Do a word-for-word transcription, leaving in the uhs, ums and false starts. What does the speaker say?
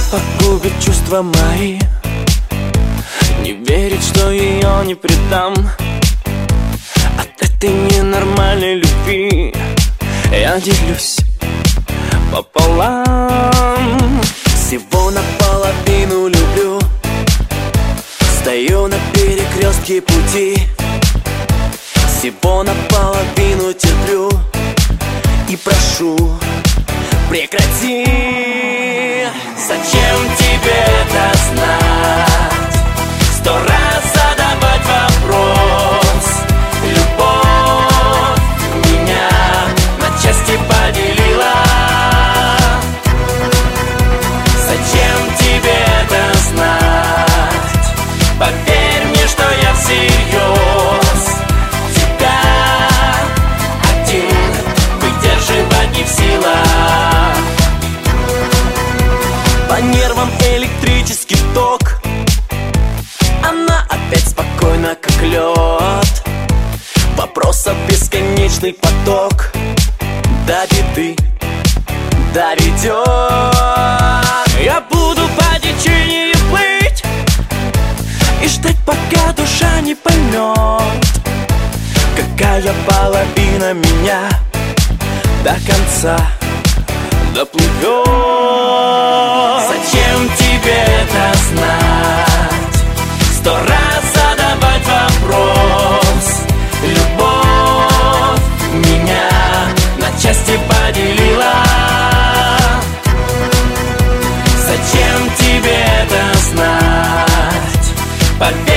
погубит чувства мои, не верит, что ее не предам. От этой ненормальной любви я делюсь пополам. Всего наполовину люблю, стою на перекрестке пути. Всего наполовину терплю и прошу: прекрати. Зачем тебе это знать? Сто раз задавать вопрос. Любовь меня на части поделила. Зачем тебе это знать? Поверь мне, что я всерьез тебя один выдерживать не в силах. По нервам электрический ток, она опять спокойна, как лед. Вопросов бесконечный поток, до беды доведет. Я буду по течению плыть и ждать, пока душа не поймет, какая половина меня до конца доплывет. Зачем тебе это знать? Сто раз задавать вопрос. Любовь меня на части поделила. Зачем тебе это знать? Поверь